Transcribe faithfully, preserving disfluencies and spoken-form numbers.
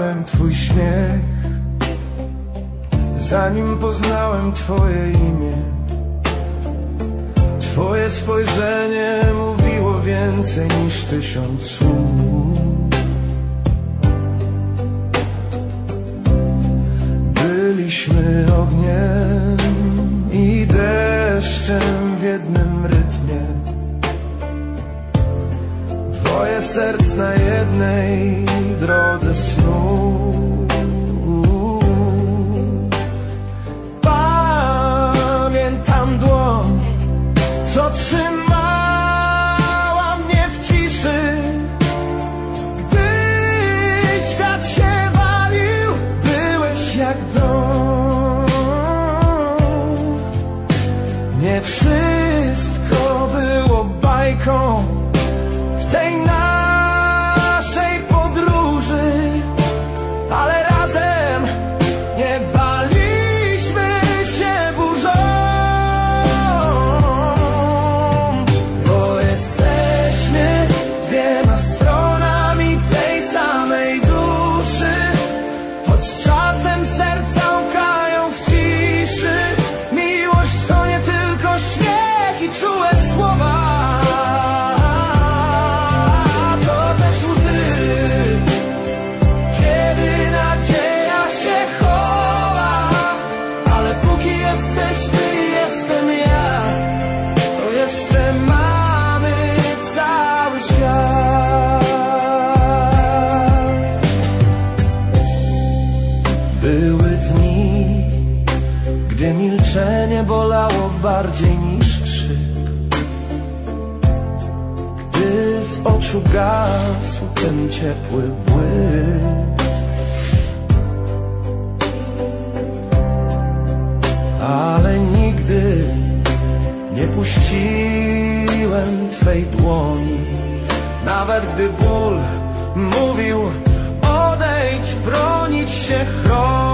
znałem twój śmiech, zanim poznałem twoje imię. Twoje spojrzenie mówiło więcej niż tysiąc słów. Byliśmy ogniem i deszczem w jednym rytmie. Dwoje serc na jednej drodze snu. Pamiętam dłoń, co trzymała mnie w ciszy, gdy świat się walił, byłeś jak dom. Nie wszystko było bajką w tej naszej podróży, ale razem nie baliśmy się burzą, bo jesteśmy dwiema stronami tej samej duszy, choć czasem serca łkają w ciszy. Miłość to nie tylko śmiech i czułe słowa, milczenie bolało bardziej niż krzyk, gdy z oczu gasł ten ciepły błysk. Ale nigdy nie puściłem twej dłoni, nawet gdy ból mówił odejdź, bronić się, chronić.